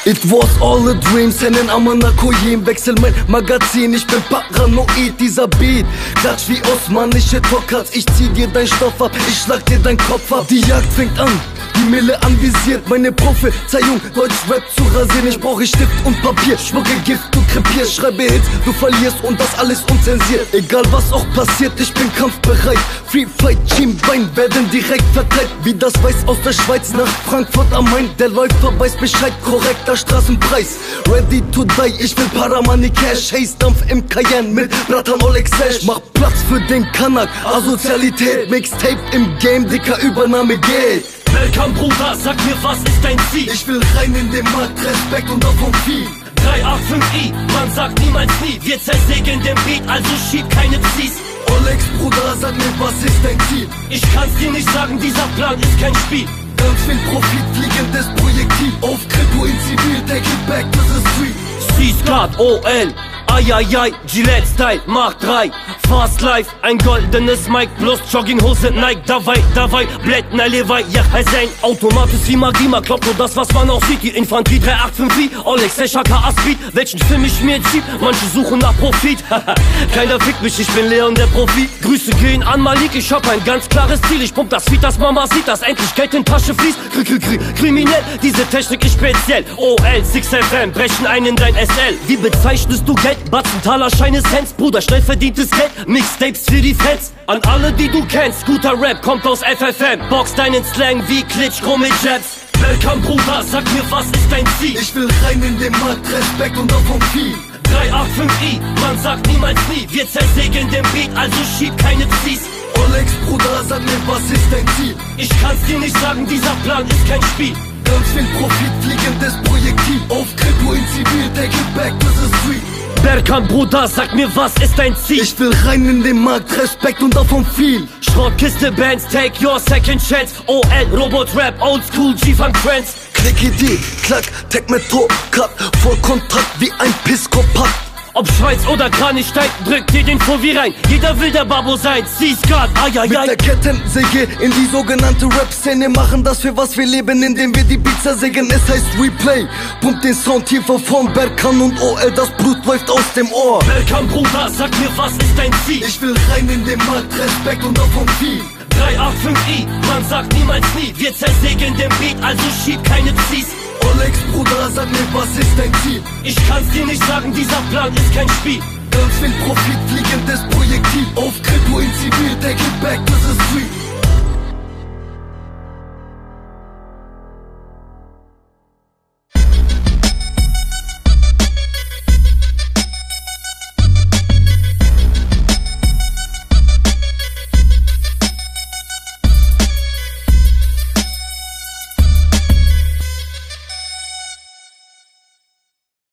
It was all a dream, senin amına koyayım. Wechsel mein Magazin, ich bin paranoid. Dieser Beat klatsch wie osmanische Tokat. Ich zieh dir dein Stoff ab, ich schlag dir dein Kopf ab. Die Jagd fängt an, die Mille anvisiert. Meine Prophezeiung, Deutschrap zu rasieren. Ich brauche Stift und Papier, schmucke Gift, du krepierst. Schreibe Hits, du verlierst und das alles unzensiert. Egal was auch passiert, ich bin kampfbereit. Free Fight, Schienbein werden direkt verteilt. Wie das Weiß aus der Schweiz nach Frankfurt am Main. Der Läufer weiß Bescheid, korrekter Straßenpreis. Ready to die, ich will Paramoney Cash. Haze-Dampf im Cayenne mit Bratan Oleg Sash. Mach Platz für den Kanak, Asozialität. Mixtape im Game, dicker Übernahme geht. Welcome Bruder, sag mir, was ist dein Ziel? Ich will rein in den Markt, Respekt und davon viel. 385i, man sagt niemals nie. Wir zersägen den Beat, also schieb keine Zies. Olex Bruder, sag mir, was ist dein Ziel? Ich kann's dir nicht sagen, dieser Plan ist kein Spiel. Ganz viel Profit, fliegendes Projektil. Auf Kripo in Zivil, take it back to the street. C-Skat, OL, Ayayay, Gillette Style, Mach 3, Fast Life, ein goldenes Mic, plus Jogginghose, Nike, Davai, Blät, Nalewai, ja, Hussein, automatisch wie Magie, man glaubt nur das, was man auch sieht, die Infanterie 385i, Olex, Sechaka, Aspid, welchen Film ich mir zieht, manche suchen nach Profit, keiner fickt mich, ich bin Leon, der Profi, Grüße gehen an Malik, ich hab ein ganz klares Ziel, ich pump das Feed, dass Mama sieht, dass endlich Geld in Tasche fließt, kriminell, diese Technik ist speziell, OL, 6FM, brechen ein in dein SL, wie bezeichnest du Geld? Batzen, Taler, Scheine, Cents, Bruder, schnell verdientes Geld, Mixtapes für die Fans. An alle, die du kennst, guter Rap kommt aus FFM. Box deinen Slang wie Klitschko mit Jabs. Welcome Bruder, sag mir, was ist dein Ziel? Ich will rein in den Markt, Respekt und davon viel. 385i, man sagt niemals nie. Wir zersägen den Beat, also schieb keine Zies. Olex Bruder, sag mir, was ist dein Ziel? Ich kann's dir nicht sagen, dieser Plan ist kein Spiel. Ganz viel Profit, fliegendes Projektil. Auf Kripo in Zivil, take it back to the street. Berkan Bruder, sag mir, was ist dein Ziel? Ich will rein in den Markt, Respekt und davon viel. Schrottkiste Bands, take your second chance. OL, Robot-Rap, Oldschool, G-Funk Trends. Klick-Idee, Klack, Tech mit Cut, Vollkontakt wie ein Pskopat. Ob Schweiz oder Kranichstein, drück dir den Fovi rein. Jeder will der Babo sein, C-Skat, ayayay. Mit der Kettensäge in die sogenannte Rap-Szene machen das, für was wir leben, indem wir die Beats zersägen. Es heißt Replay, pumpt den Sound tiefer von Berkan und OL, das Blut läuft aus dem Ohr. Welcome Bruder, sag mir, was ist dein Ziel? Ich will rein in den Markt, Respekt und davon viel. 385i, man sagt niemals nie. Wir zersägen den Beat, also schieb keine Zies. Olex Bruder, sag mir, was ist dein Ziel? Ich kann's dir nicht sagen, dieser Plan ist kein Spiel. Ganz viel Profit, fliegendes Projektil. Auf Kripo in Zivil, take it back to the street.